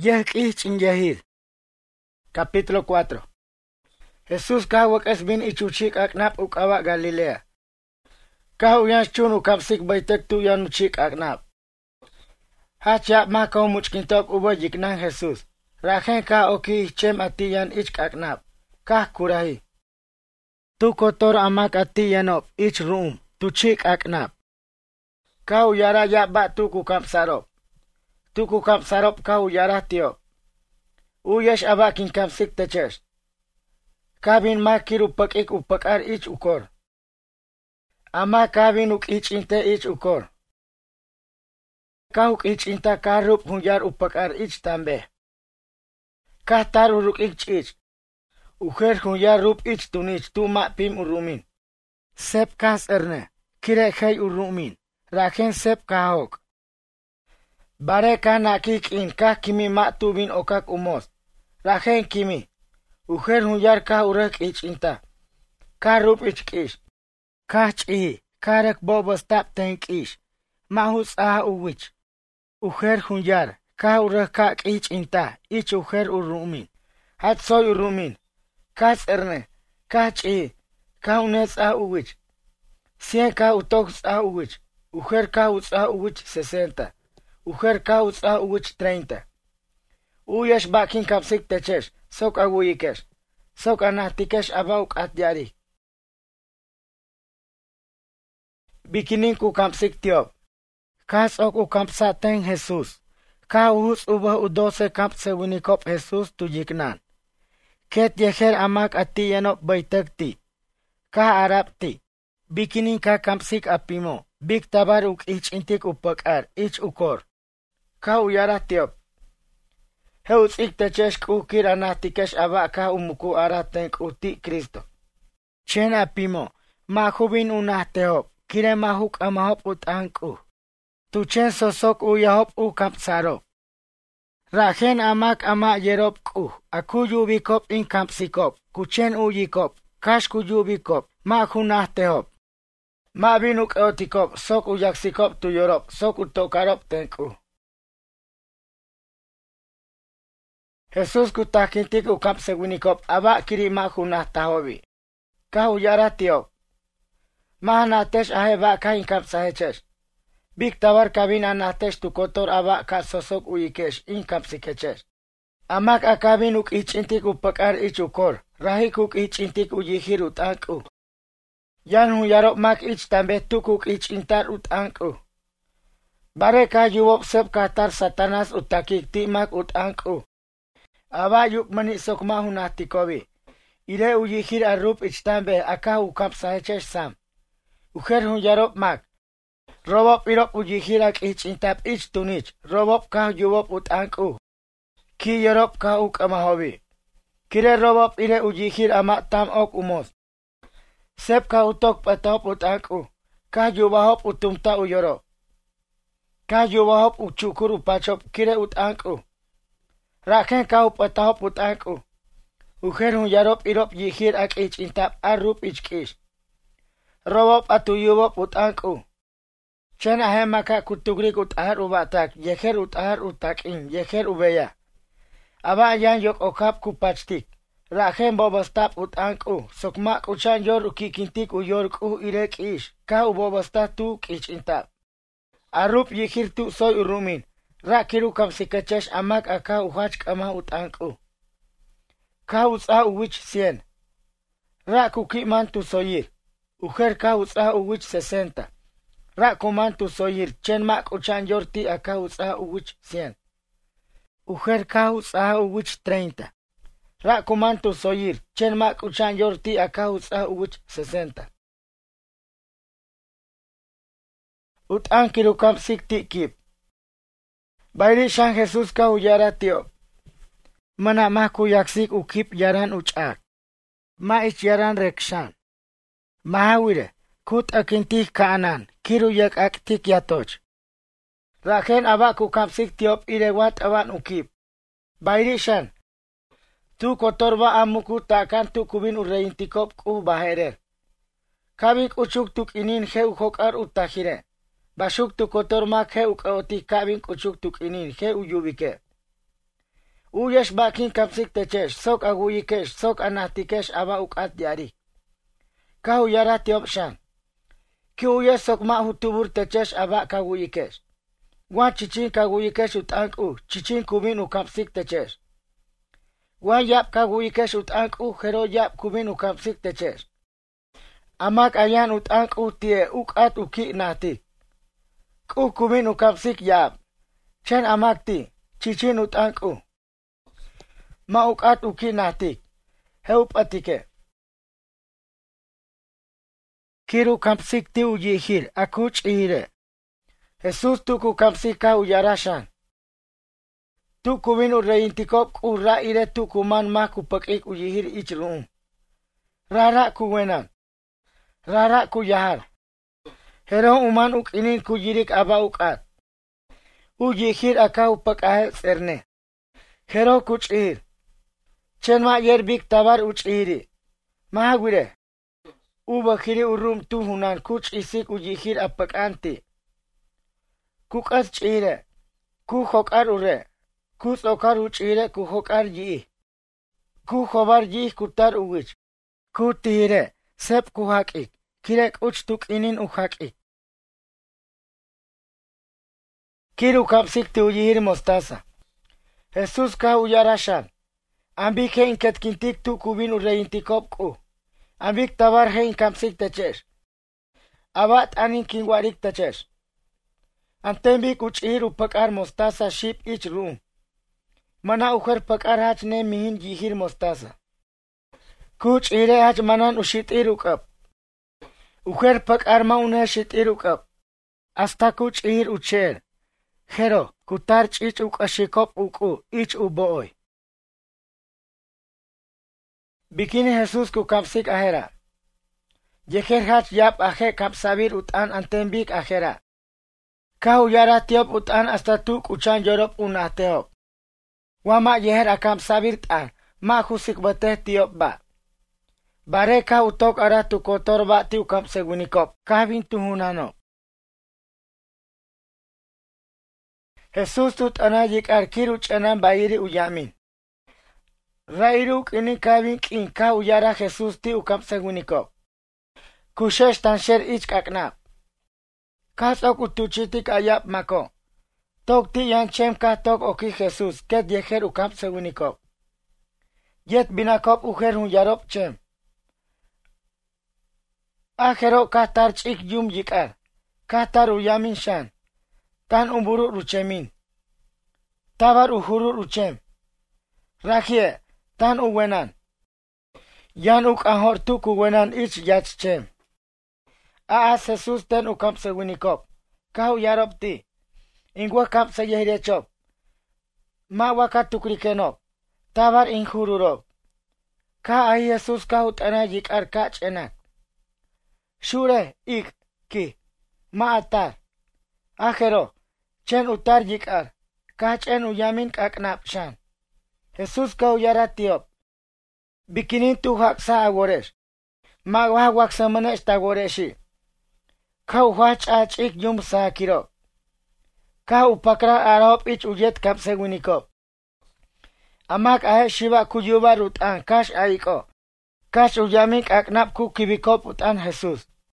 Capítulo 4. Jesús kawak es bin ichuchik aknap ukawa Galilea. Kau yan chun ukapsik baitek tu yan uchik aknap. Hacha ma kau muchkintop ubo jiknang Jesús. Rajen ka oki chem ati yan ich aknap. Kah kurahi. Tu kotor amak ati yanop ich room tu chik aknap. Kau yara yaba tu kukap sarop. Tu kukap sarop kau yara tiop. Uyesh abakin kapsik techesh. Kabin makir upakik upakar ich ukor. Ama kabin uk ich inte ich ukor. Kauk ich inta karup hunyar upakar ich tambe. Kahtar uruk ich. Uher hunyar rup ich tunich tu mak pim urumin. Sep kas erne. Kire khay urumin. Raken sep kahok. Bare ka nakik in ka kimi mak tu bin okak umos. Raken kimi. Uher hunyar ka urek ich inta. Ka rup ich kish. Ka chi. Karek bobos tap tenk ish. Mahus uwich. Uher hunyar. Ka urek ka ich inta. Ich uher urumin. Hat soy urumin. Kas erne. Ka chi. Ka unes uwich. Sien ka utoks uwich. Uher ka uwich 60. Uher ka uwich 30. Uyesh bakin kapsik techesh. Sok awuyikesh. Sok anahtikesh abauk at yari. Bikinin ku kapsik tiop. Kas ok ukampsa ten Jesus. Ka uhus ubah udose kapse winikop Jesus tujiknan. Ket yeher amak ati yanop baitekti. Ka arapti. Bikinin ka kapsik apimo. Bik tabar uk ich intik upakar. Ich ukor. Ka uyara tiop. Heus iktechesh kukir anahtikesh aba ka umuku aratenk uti Kristo. Chen apimo. Mahubin unahtehop. Kire mahuk amahop utanku. Tuchen sosok uyahop ukampsarop. Rajen amak ama yerop ku. Aku yubikop in kampsikop. Kuchen uyikop. Kash kuyubikop. Mahunahtehop. Ma binuk eotikop. Sok uyaksikop tu yorop. Sok utokarop tenku. Jesus kutakintik ukapse winikop. Aba kiri mahunahtahobi. Ka uyara tiop. Mahanatesh aheba ka inkapsahechesh. Bik tawar kabin anatesh tu kotor aba ka sosok uyikesh inkapsikechesh. Amak akabin uk ichintik upakar ich ukor. Rahik uk ichintik uyihir utanku. Yan huyarop mak ich tambe tukuk ich intar utanku. Bare ka yuwop sep katar satanas utakikti mak utanku. Aba yuk manisok mahunahtikobi. Ire uyihir arup ich tambe aka ukapsahechesh sam. Uher huyarop mak. Robop irop ujihirak ich intap ich tunich. Robop ka yuwop utanku. Ki yorop ka uk amahobi. Kire robop ire ujihir amak tam ok umos. Sep ka utok patop utanku. Ka yuwahop utumta uyorop. Ka yuwahop uchukur upachop kire utanku. Raken ka upatahop utanku. Uher huyarop irop yihir ak ich intap arup ich kish. Robop atuyubop utanku. Chen ahemaka kutugrik utahar ubatak. Yeher utahar utakin. Yeher ubeya. Aba yan yok okap kupachtik. Rajen bobostap utanku. Sokmak uchan yor ukikintik uyork irek ish. Ka ubobosta tu kich intap. Arup yihir tu soy urumin. Rakiru kamsikechesh amak aka uhachk ama utanku. Ka utsa uwich 100. Rakukiman tu soyir. Uher ka utsa uwich 60. Rakuman tu soyir. Chen mak uchan yorti aka utsa uwich 100. Uher ka utsa uwich 30. Rakuman tu soyir. Chen mak uchan yorti aka utsa uwich 60. Utankiru kapsik tikip. Bayri shan Jesus ka uyara tiop. Mana maku yaksik ukip yaran uchak. Ma ich yaran rekshan. Mahawire. Kut akintik kaanan. Kiru yak aktik yatoch. Raken abaku kapsik tiop irewat awan ukip. Bayri shan. Tu kotorba amuku takan tu kubin ureintikop ku baherer. Kabik uchuk tuk inin he ukokar utahire. Bashuk tu kotor mak he ukaoti kabin uchuk tuk inin he uyubike. Uyesh bakin kapsik techesh, sok aguyikesh, sok anatikesh aba ukat diari. Kahu yara tiopshan. Ki uyesh sok ma hutubur techesh aba kaguyikesh. Wan chichin kaguyikesh utanku, chichin kubin ukapsik techesh. Wan yap kaguyikesh utanku, hero yap kubin ukapsik techesh. Amak ayan utanku tie ukat uki nati. Kubin ukapsik yap. Chen amakti, chichin utanku. Ma ukat uki natik. Heup atike. Kiru kapsik ti uyihir, akuch ihire. Jesus tuku kapsik ka uyarashan. Tuku vinu reintikop ura ire tuku man ma kupakik uyihir ichrum. Rara kuwenan. Rara kuyahar. Hero uman ukinin kuyirik aba ukat. Uyihir aka upakahe serne. Hero kuchihir. Chenma yerbik tabar uchihiri. Mahagwire. Ubakiri urum tuhunan kuch isik uyihir apakanti. Kukas chihire. Ku hokar ure. Kus okar uchihire ku hokar yi. Ku hobar yi kutar uwich. Ku tihire. Sep ku hakik. Kirek uch tuk inin uhakik. Kiru kapsik ti uyihir mostaza. Jesus ka uyarashan. Ambik hein ketkintik tu kubin ureintikop ku. Ambik tabar hein kapsik techesh. Abat anin kingwarik techesh. Antembik uchihir upakar mostaza ship ich room. Mana uher pakar hach ne mihin yihir mostaza. Kuch ire hach manan ushitir ukap. Uher pakar ma une shitir ukap. Hasta kuch ihir ucher. Hero, kutarch ich ukashikop uku, ich uboy. Bikini Jesus ku kapsik ahera. Yeher hach yap ahe kapsabir utan antembik ahera. Kau yara tiop utan hasta tu kuchan yorop unateop. Wama yeher akam sabir tan, ma husik bateh tiop ba. Bare ka utok ara tu kotor ba ti ukam segunikop, kahvin tuhunano. Jesus tut anajik arkiru chanan bayiri uyamin. Rairuk ini kahvin kin ka uyara Jesus ti ukam segunikop. Kushesh tan sher ich kaknap. Kasok utuchitik ayap mako. Tok ti yan chem ka tok oki Jesus ket yeher ukam segunikop. Yet binakop uher hun yarop chem. Ahero katar chik yum yikar. Katar uyamin shan. Tan umburu ruchemin. Tabar uhuru ruchem. Rakhie tan uwenan. Yan uk ahor tuk uwenan ich yach chem. Aas Jesus ten ukam segunikop. Kau yarop ti. Ingwa kap sa yehirechop. Ma wakat tukrikenop. Tabar inhururop. Ka ay Jesus kahut anajik arkach enak. Shure ik ki. Ma atar. Ahero. Chen utar yikar. Kach en uyamin kaknap shan. Jesus kau yara tiop. Bikinin tu haksa agoresh. Ma wahwak sa manesh tagoreshi. Kau wach achik yum sa kirop. Ka upakra arop ich uyet kap segunikop. Amak ahe shiva kuyuba rutan kash aiko. Kash uyamik aknap ku kibikop utan Jesus.